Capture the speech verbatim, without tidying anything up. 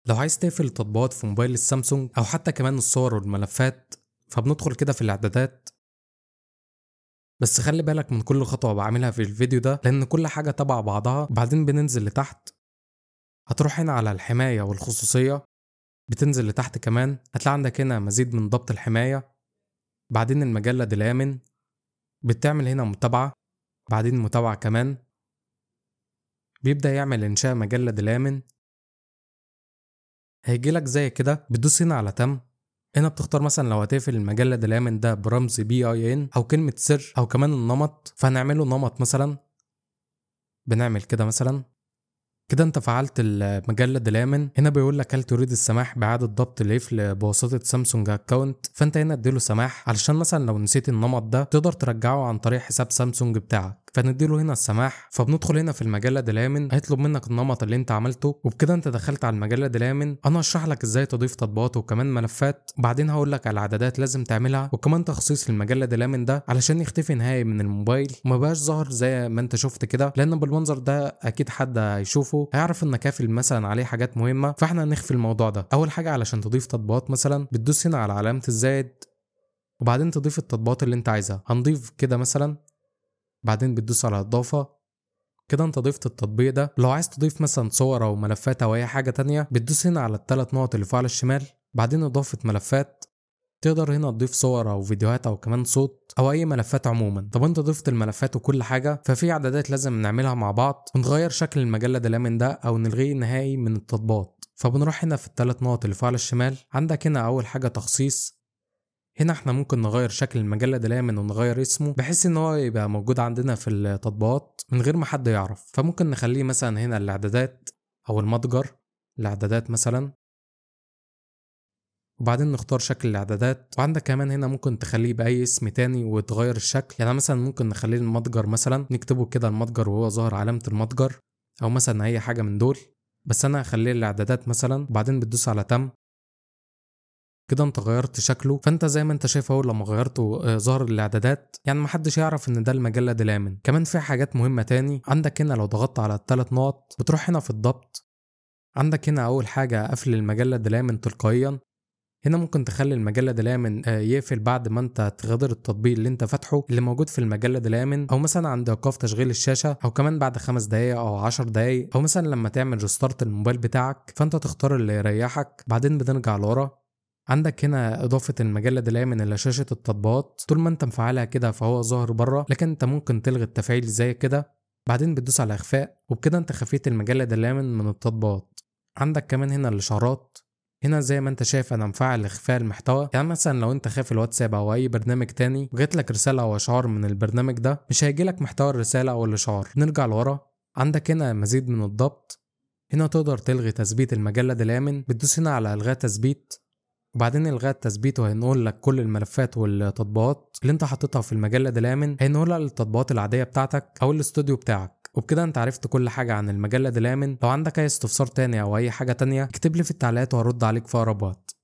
لو عايز تقفل التطبيقات في موبايل السامسونج او حتى كمان الصور والملفات، فبندخل كده في الاعدادات. بس خلي بالك من كل خطوة بعملها في الفيديو ده، لان كل حاجة تبع بعضها. وبعدين بننزل لتحت، هتروح هنا على الحماية والخصوصية، بتنزل لتحت كمان هتلاقي عندك هنا مزيد من ضبط الحماية، بعدين المجلد الآمن، بتعمل هنا متابعة، بعدين متابعة كمان، بيبدأ يعمل إنشاء مجلد الآمن. هيجيلك زي كده، بتدوس هنا على تم. هنا بتختار مثلا لو هتقفل المجلد الآمن ده برمز بي اي ان او كلمة سر او كمان النمط، فهنعمله نمط مثلا. بنعمل كده مثلا كده انت فعلت المجلد الآمن. هنا بيقول لك هل تريد السماح بإعادة ضبط القفل بواسطة سامسونج اكونت، فانت هنا اديله سماح علشان مثلا لو نسيت النمط ده تقدر ترجعه عن طريق حساب سامسونج بتاعك، فنديله هنا السماح. فبندخل هنا في المجلد الآمن، هيطلب منك النمط اللي انت عملته، وبكده انت دخلت على المجلد الآمن. انا هشرح لك ازاي تضيف تطبيقات وكمان ملفات، وبعدين هقول لك على اعدادات لازم تعملها، وكمان تخصيص للمجلد الآمن ده علشان يختفي نهائي من الموبايل وما بقاش ظاهر زي ما انت شفت كده، لان بالمنظر ده اكيد حد هيشوفه هيعرف انك قافل مثلا عليه حاجات مهمه. فاحنا هنخفي الموضوع ده. اول حاجه علشان تضيف تطبيقات مثلا بتدوس هنا على علامه الزائد، وبعدين تضيف التطبيقات اللي انت عايزها. هنضيف كده مثلا، بعدين بتدوس على اضافه. كده انت ضفت التطبيق ده. لو عايز تضيف مثلا صور او ملفات او اي حاجه تانية، بتدوس هنا على الثلاث نقط اللي فوق على الشمال، بعدين اضافه ملفات. تقدر هنا تضيف صور او فيديوهات او كمان صوت او اي ملفات عموما. طب انت ضفت الملفات وكل حاجه، ففي اعدادات لازم نعملها مع بعض ونغير شكل المجلد الآمن ده او نلغيه نهائي من التطبيقات. فبنروح هنا في الثلاث نقط اللي فوق على الشمال، عندك هنا اول حاجه تخصيص. هنا احنا ممكن نغير شكل المجلد الآمن ونغير اسمه بحيث ان هو يبقى موجود عندنا في التطبيقات من غير ما حد يعرف. فممكن نخليه مثلا هنا الاعدادات او المتجر، الاعدادات مثلا، وبعدين نختار شكل الاعدادات. وعندك كمان هنا ممكن تخليه باي اسم تاني وتغير الشكل. يعني مثلا ممكن نخليه المتجر مثلا، نكتبه كده المتجر وهو ظاهر علامة المتجر، او مثلا اي حاجة من دول. بس انا هخليه الاعدادات مثلا، وبعدين بتدوس على تم. كده انت غيرت شكله. فانت زي ما انت شايف اهو، لما غيرته آه، ظهر الاعدادات، يعني محدش يعرف ان ده المجلد الآمن. كمان في حاجات مهمة تاني. عندك هنا لو ضغطت على الثلاث نقط بتروح هنا في الضبط، عندك هنا اول حاجة قفل المجلد الآمن تلقائيا. هنا ممكن تخلي المجلد الآمن يقفل بعد ما انت تغادر التطبيق اللي انت فاتحه اللي موجود في المجلد الآمن، او مثلا عند ايقاف تشغيل الشاشة، او كمان بعد خمس دقايق او عشر دقايق، او مثلا لما تعمل ريستارت الموبايل بتاعك. فانت تختار اللي يريحك. بعدين بنرجع لورا، عندك هنا اضافة المجلد الآمن الى شاشة التطبيقات. طول ما انت مفعلها كده فهو ظاهر بره، لكن انت ممكن تلغي التفعيل زي كده. بعدين بتدوس على اخفاء، وبكده انت خفيت المجلد الآمن من التطبيقات. عندك كمان هنا الاشعارات. هنا زي ما انت شايف انا مفعل اخفاء المحتوى. يعني مثلا لو انت خايف الواتساب او اي برنامج تاني وجات لك رساله او اشعار من البرنامج ده، مش هيجيلك محتوى الرساله او الاشعار. نرجع لورا، عندك هنا مزيد من الضبط. هنا تقدر تلغي تثبيت المجلد الآمن. بتدوس هنا على الغاء تثبيت، وبعدين الغاء التثبيت، وهينقل لك كل الملفات والتطبيقات اللي انت حاططها في المجلد الآمن، هينقلها للتطبيقات العاديه بتاعتك او الاستوديو بتاعك. وبكده انت عرفت كل حاجه عن المجلد الآمن. لو عندك اي استفسار تاني او اي حاجه تانية اكتب لي في التعليقات وهرد عليك في اقرب وقت.